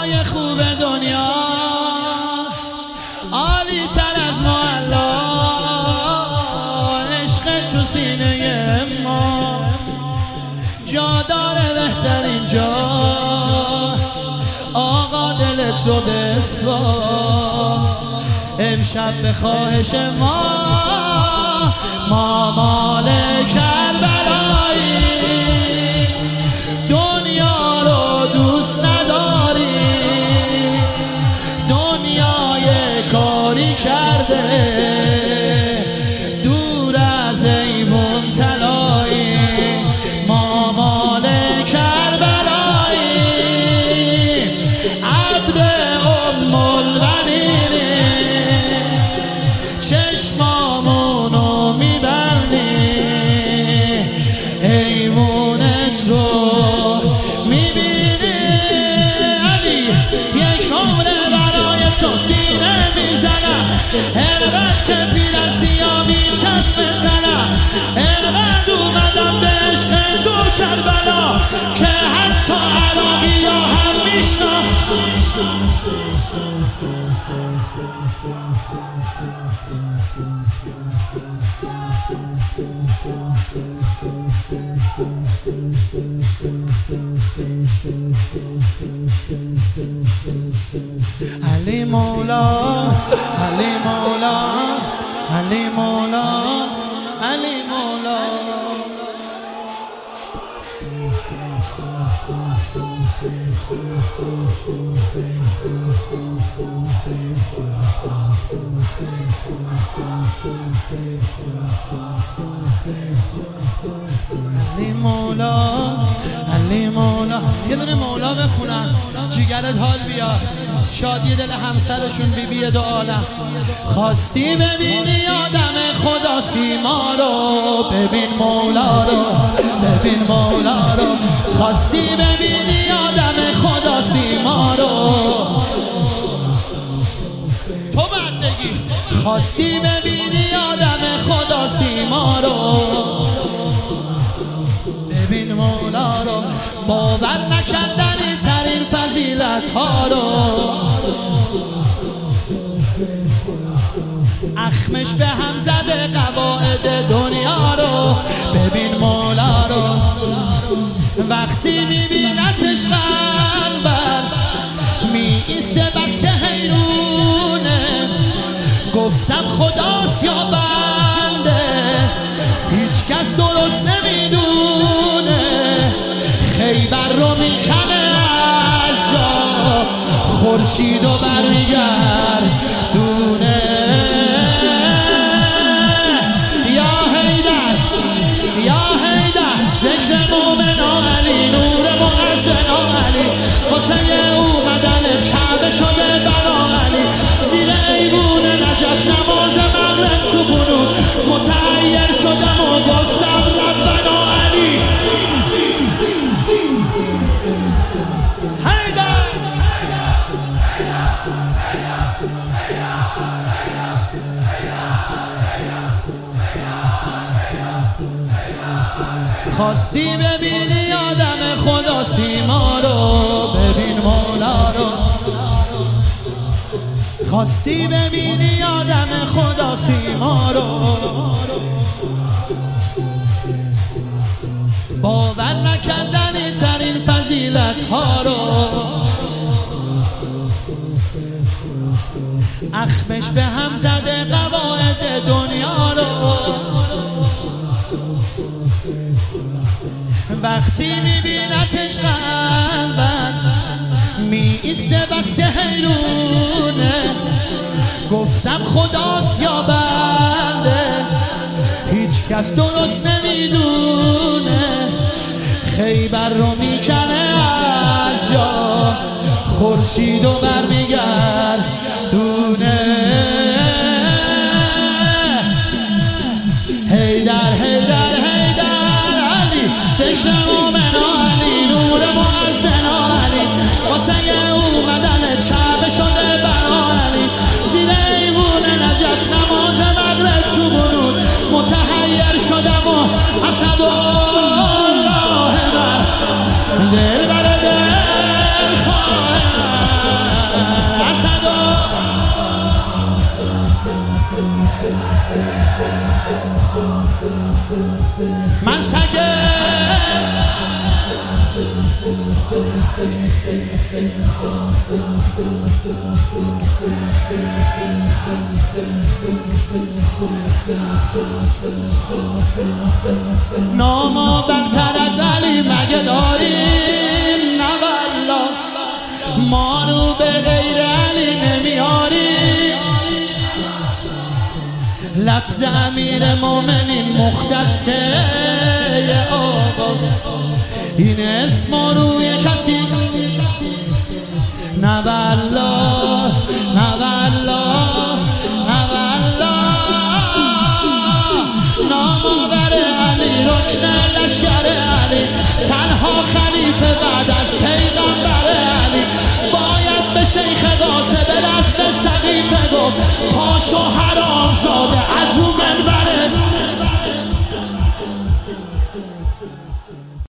بالای خوب دنیا عالی تر از معلا، عشق تو سینه ما جا داره بهترین جا. آقا دل تو بسوا امشب به خواهش ما مال کربلایی. دنیا رو دوست نداری، دنیای کاری کرده دور از ایوون طلایی. ما مال کربلایی، عبد ام الغنیمی، چشمامونو میبندی ایوونت رو میبینی. علی یک عمره برای تو سینه میزنم، انقدر که پیر از سیا میچسبه تنم، انقدر اومدم به عشق تو کربلا که حتی عراقی ها هم میشنم. علی مولا، علی مولا، علی مولا، علی مولا. علی مولا، علی مولا. یه دونه مولا بخونم جیگرت حال بیاد، شادی دل همسرشون بیبی دو عالم. خواستی ببینی آدم خدا سیما رو، ببین مولا رو، ببین مولا رو. خواستی ببینی آدم خدا سیما رو، تو باید بگی. خواستی ببینی آدم خدا سیما رو، ببین مولا رو. باور نکردنی ترین فضیلت ها رو، اخمش به هم زده قواعد دنیا رو، ببین مولا رو. وقتی میبینتش قلبم می ایسته بس که حیرونه، گفتم خداست یا بنده هیچ کس درست نمیدونه. خیبر رو میکنه از جا خورشید و برمیگردونه. یا حیدر، یا حیدر، ذکر مومنان علی، نور مؤذنان علی. واسه اومدنت کعبه شده بنا علی، زیر ایوون نجف نماز مغرب تو قنوت متحیر شدم و گفتم ربنا علی. حیدر خواستی ببینی آدم خدا سیما رو، ببین مولا رو. خواستی ببینی آدم خدا سیما رو، باور نکردنی ترین فضیلت ها رو، اخمش به هم زده قواعد دنیا رو. وقتی میبینتش قلبم می ایسته بس که حیرونه، گفتم خداست یا بنده هیچ کس درست نمیدونه. خیبر رو میکنه از جا خورشید و برمیگردونه. حیدر، حیدر، حیدر علی، ذکر مومنان علی، نور مؤذنان علی. واسه اومدنت کعبه شده بنا علی، زیر ایوون نجف نماز مغرب تو قنوت متحیر شدم و حسد و راه بر دل بر دل خواهد. من سگه نامو برتر از علی مگه داریم؟ نه والله ما رو به غیر علی نمیاریم. لفظ امیر مومنین مختصه آقاست، این اسم روی کسی نه والله نه والله نه والله. نامآور علی رکن لشکر علی، تنها خلیفه بعد از پیغمبر علی. باید به شیخ قاسم به دست سقیفه گفت پاشو حرام